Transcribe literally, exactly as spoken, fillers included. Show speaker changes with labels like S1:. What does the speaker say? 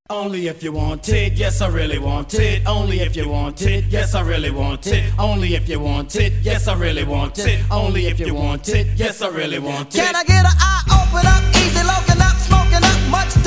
S1: Only if you want it, yes I really want it. Only if you want it, yes I really want it. Only if you want it, yes I really want it. Only if you want it, yes I really want it.
S2: Can I get an eye open up, easy looking up, smoking up, much